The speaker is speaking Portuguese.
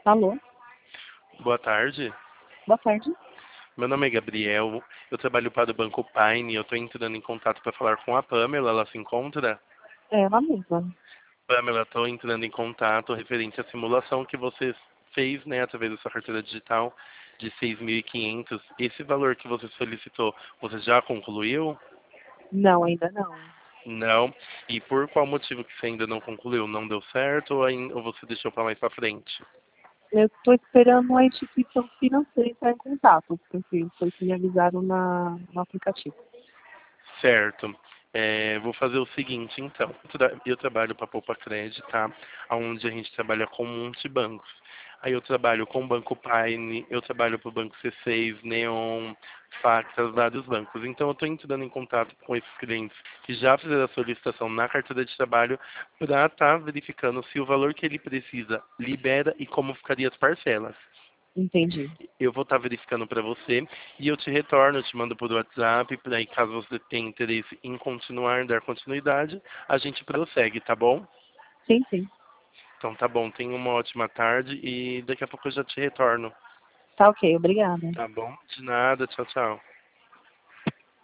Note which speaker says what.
Speaker 1: Alô,
Speaker 2: Boa tarde.
Speaker 1: boa tarde.
Speaker 2: Meu nome é Gabriel. Eu trabalho para o Banco Pine. Eu estou entrando em contato para falar com a Pamela. Ela se encontra?
Speaker 1: É ela mesma.
Speaker 2: Pamela, estou entrando em contato referente à simulação que você fez, né, através da sua carteira digital de 6.500. Esse valor que você solicitou, você já concluiu?
Speaker 1: Não, ainda não.
Speaker 2: Não. E por qual motivo que você ainda não concluiu? Não deu certo ou você deixou para mais para frente?
Speaker 1: Eu estou esperando a instituição financeira entrar em contato, porque foi o que me avisaram no aplicativo.
Speaker 2: Certo. Vou fazer o seguinte, então. Eu trabalho para a Poupa Crédito, tá? Onde a gente trabalha com multibancos. Aí eu trabalho com o Banco Pine, eu trabalho para o Banco C6, Neon, Factas, vários bancos. Então eu estou entrando em contato com esses clientes que já fizeram a solicitação na carteira de trabalho para estar verificando se o valor que ele precisa libera e como ficaria as parcelas.
Speaker 1: Entendi.
Speaker 2: Eu vou estar verificando para você e eu te retorno, eu te mando por WhatsApp, para aí caso você tenha interesse em continuar, dar continuidade, a gente prossegue, tá bom?
Speaker 1: Sim, sim.
Speaker 2: Então tá bom, tenha uma ótima tarde e daqui a pouco eu já te retorno,
Speaker 1: Tá ok, obrigada.
Speaker 2: tá bom? De nada, tchau, tchau.